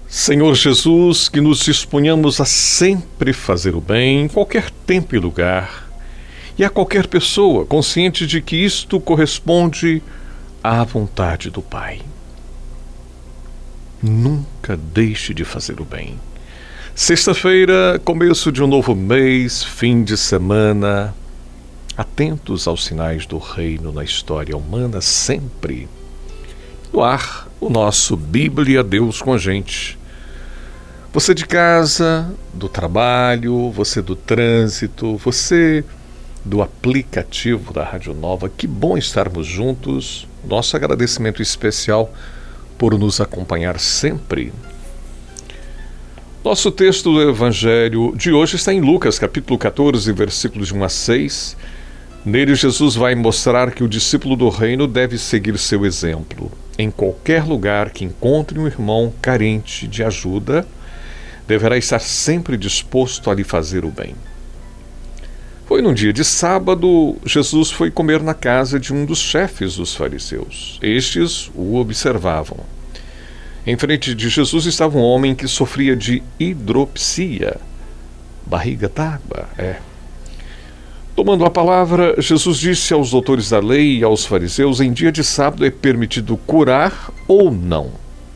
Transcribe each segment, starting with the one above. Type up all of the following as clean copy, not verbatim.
Senhor Jesus, que nos disponhamos a sempre fazer o bem em qualquer tempo e lugar, e a qualquer pessoa, consciente de que isto corresponde à vontade do Pai. Nunca deixe de fazer o bem. Sexta-feira, começo de um novo mês, fim de semana. Atentos aos sinais do reino na história humana sempre. No ar, o nosso Bíblia Deus com a gente. Você de casa, do trabalho, você do trânsito, você do aplicativo da Rádio Nova. Que bom estarmos juntos. Nosso agradecimento especial por nos acompanhar sempre. Nosso texto do Evangelho de hoje está em Lucas, capítulo 14, versículos de 1 a 6. Nele, Jesus vai mostrar que o discípulo do reino deve seguir seu exemplo. Em qualquer lugar que encontre um irmão carente de ajuda, deverá estar sempre disposto a lhe fazer o bem. Foi num dia de sábado, Jesus foi comer na casa de um dos chefes dos fariseus. Estes o observavam. Em frente de Jesus estava um homem que sofria de hidropsia, barriga d'água, Tomando a palavra, Jesus disse aos doutores da lei e aos fariseus: em dia de sábado é permitido curar ou não?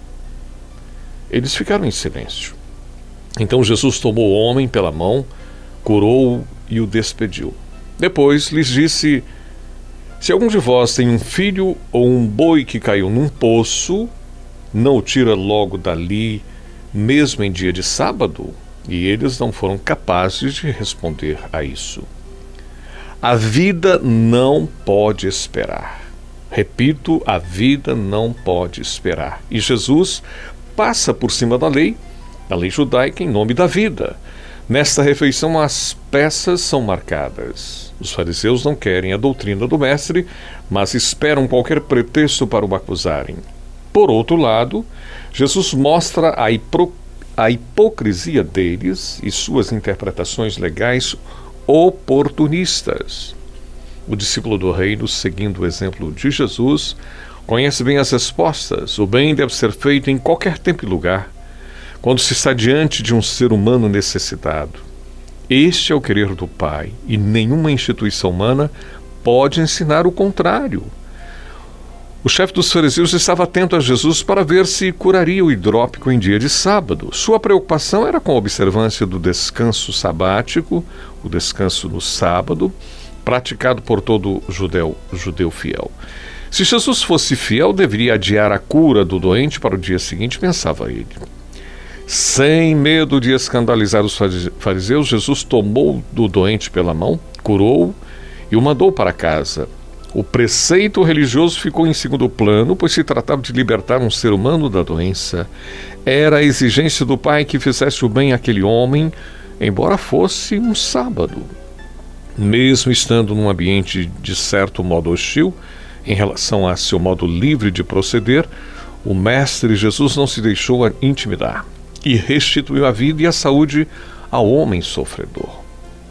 Eles ficaram em silêncio. Então Jesus tomou o homem pela mão, curou-o e o despediu. Depois lhes disse: se algum de vós tem um filho ou um boi que caiu num poço, não o tira logo dali, mesmo em dia de sábado? E eles não foram capazes de responder a isso. A vida não pode esperar. Repito, a vida não pode esperar. E Jesus passa por cima da lei judaica, em nome da vida. Nesta refeição, as peças são marcadas. Os fariseus não querem a doutrina do mestre, mas esperam qualquer pretexto para o acusarem. Por outro lado, Jesus mostra a hipocrisia deles e suas interpretações legais oportunistas. O discípulo do reino, seguindo o exemplo de Jesus, conhece bem as respostas. O bem deve ser feito em qualquer tempo e lugar, quando se está diante de um ser humano necessitado. Este é o querer do Pai, e nenhuma instituição humana pode ensinar o contrário. O chefe dos fariseus estava atento a Jesus para ver se curaria o hidrópico em dia de sábado. Sua preocupação era com a observância do descanso sabático, o descanso no sábado, praticado por todo judeu fiel. Se Jesus fosse fiel, deveria adiar a cura do doente para o dia seguinte, pensava ele. Sem medo de escandalizar os fariseus, Jesus tomou do doente pela mão, curou-o e o mandou para casa. O preceito religioso ficou em segundo plano, pois se tratava de libertar um ser humano da doença. Era a exigência do Pai que fizesse o bem àquele homem, embora fosse um sábado. Mesmo estando num ambiente de certo modo hostil, em relação a seu modo livre de proceder, o Mestre Jesus não se deixou intimidar e restituiu a vida e a saúde ao homem sofredor.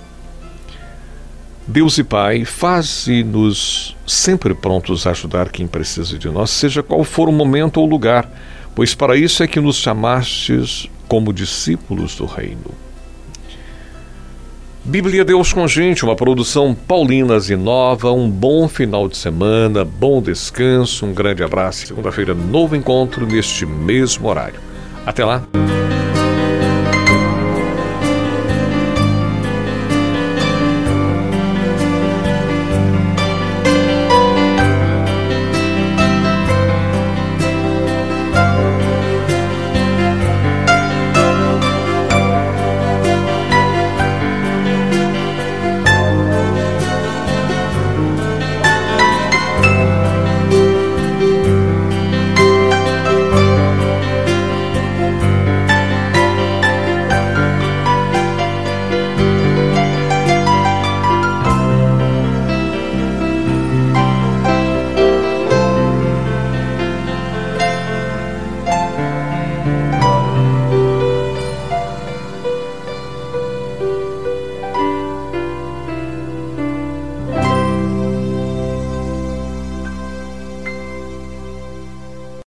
Deus e Pai, faze-nos sempre prontos a ajudar quem precisa de nós, seja qual for o momento ou lugar, pois para isso é que nos chamastes como discípulos do reino. Bíblia Deus com a gente, uma produção Paulinas e Nova. Um bom final de semana, bom descanso, um grande abraço. Segunda-feira, novo encontro neste mesmo horário. Até lá!